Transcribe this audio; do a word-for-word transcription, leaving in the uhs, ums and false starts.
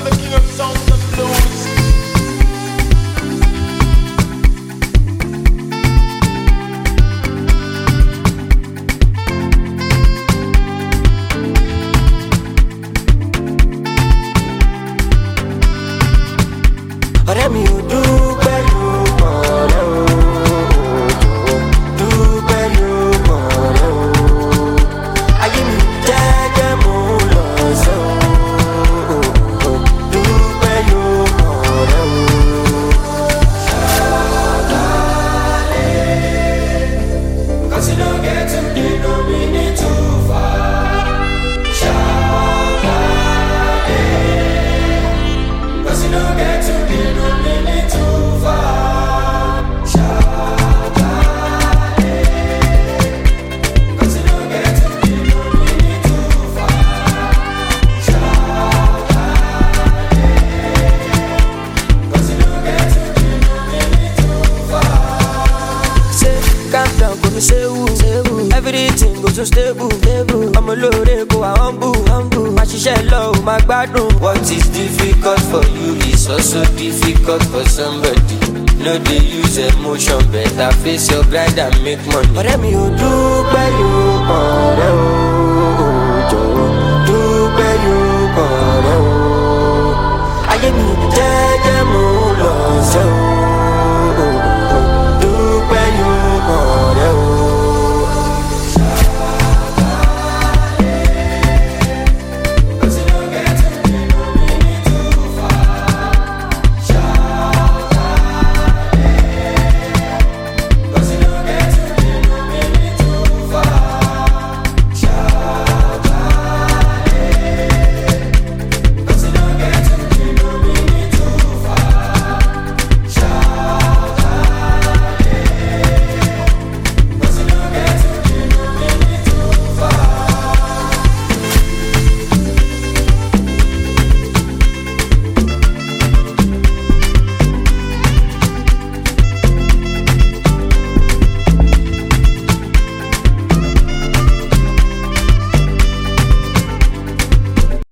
the king of sounds and blues. Ọ̀rẹ́ mi ò dúpẹ́ ló mọ̀ọ́rẹ́ o, dúpẹ́ ló mọ̀ọ́rẹ́ o. Ayé mi jẹ́jẹ́ mo lọ sọ o, dúpẹ́ ló mọ̀ọ́rẹ́ o. Ṣàlàyé, cause you don't get to be no minute too far. Ṣàlàyé, cause you don't get to be no minute too far. Ṣàlàyé, cause you don't get to be no minute too far. Ṣàlàyé, cause you don't get to be no minute too far. Say, calm down, go me say who, everything goes so stable, stable. I'm a load, go a humble, humble. My shisha low, my gbadun. What is difficult for you is also difficult for somebody. No, they use emotion, better face your grind and make money. Ọ̀rẹ́ mi ò dúpẹ́ ló mọ̀ọ́rẹ́ o.